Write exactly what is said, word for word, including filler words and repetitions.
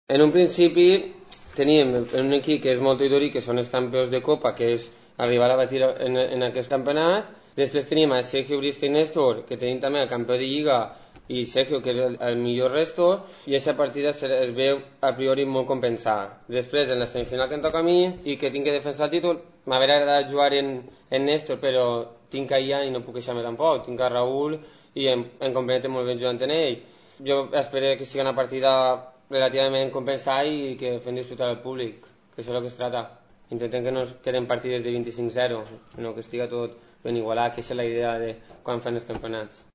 En un principi teníem un equip que és molt Torí, que són els campions de Copa, que és arribar a batir en, en aquest campionat. Després tenim a Sergio Brisca i Néstor, que tenim també el campió de Lliga, i Sergio, que és el, el millor resto, i aquesta partida es, es veu a priori molt compensada. Després, en la semifinal que em toca a mi, i que tinc que defensar el títol, m'hauria agradat jugar en, en Néstor, però tinc a Ian i no puc queixar-me tampoc. Tinc a Raúl i em, em compromete molt ben jugant en ell. Jo espero que sigui una partida relativament compensada i que fem disfrutar al públic, que això és el que es trata. Intentem que no queden partides de vint-i-cinc zero, sinó que estiga tot ben igualat, que és la idea de quan fan els campionats.